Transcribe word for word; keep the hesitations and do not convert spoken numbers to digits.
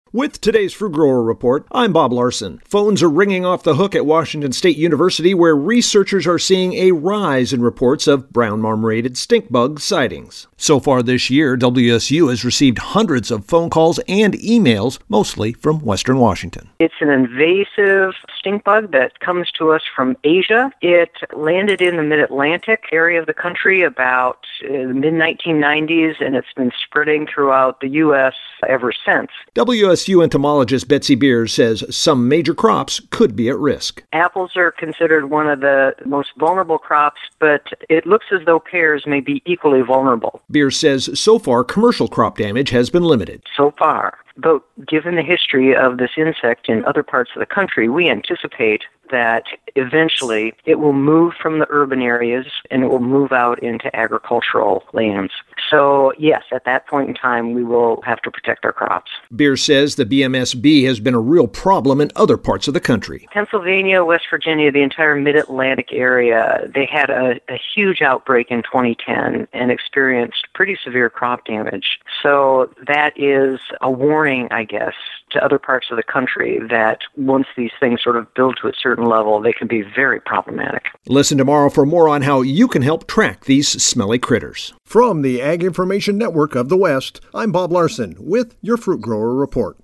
With today's Fruit Grower Report, I'm Bob Larson. Phones are ringing off the hook at Washington State University, where researchers are seeing a rise in reports of brown marmorated stink bug sightings. So far this year, W S U has received hundreds of phone calls and emails, mostly from Western Washington. It's an invasive stink bug that comes to us from Asia. It landed in the mid-Atlantic area of the country about uh, the mid nineteen nineties, and it's been spreading throughout the U S ever since. W S U entomologist Betsy Beers says some major crops could be at risk. Apples are considered one of the most vulnerable crops, but it looks as though pears may be equally vulnerable. Beers says so far commercial crop damage has been limited. So far. But given the history of this insect in other parts of the country, we anticipate that eventually it will move from the urban areas and it will move out into agricultural lands. So, yes, at that point in time, we will have to protect our crops. Beers says the B M S B has been a real problem in other parts of the country. Pennsylvania, West Virginia, the entire mid-Atlantic area, they had a, a huge outbreak in twenty ten and experienced pretty severe crop damage. So that is a warning, I guess, to other parts of the country that once these things sort of build to a certain level, they can be very problematic. Listen tomorrow for more on how you can help track these smelly critters. From the Ag Information Network of the West, I'm Bob Larson with your Fruit Grower Report.